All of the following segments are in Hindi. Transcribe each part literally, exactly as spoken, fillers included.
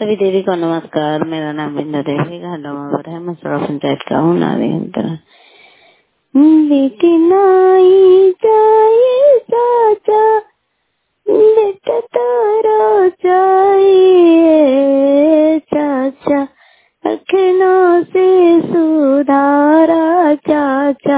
सभी देवी को नमस्कार। मेरा नाम बिंदु देवी घाटोमावर है। मैं सौरभ पंचायत का हूँ। नारी अंतर बेटी नाई जाए चाचा, बेटा तारा चाहिए चाचा, अखनों से सुधारा चाचा,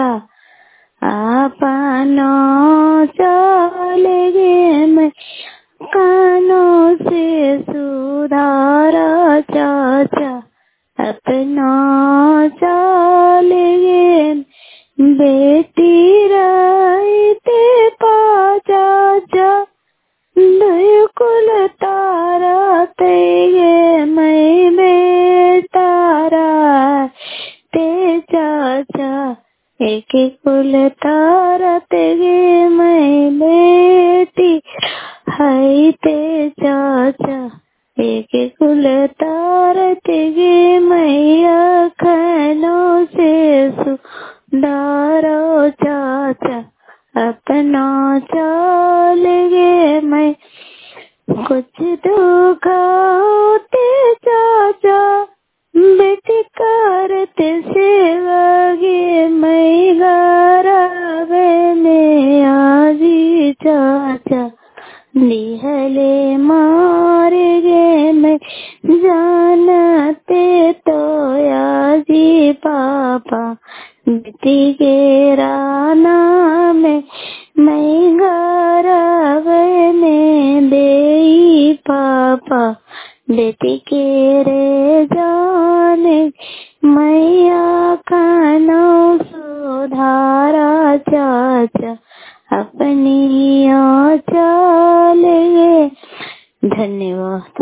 आपनो चले गे मैं कानों से सुधारा चाचा, अपना चले गे बेटी रहते पा चाचा, बिल्कुल तारा तेगे मैं बेतारा ते चाचा, एक कुल तारा तेगे मैं बेटी हाय ते चाचा, एक कुल तारा तेगे मैं अखनों से सुधारो चाचा, अपना चाल गे मैं कुछ दुख होते चाचा, बेटी करते सेवा गे मैं गरावे में आजी चाचा, निहले मारे गे मैं जानते तो आजी पापा, बेटी के राना में मैं गरावे में दे पापा, बेटी के रे जाने मैया कानों सुधारा चाचा, अपनी चले। धन्यवाद।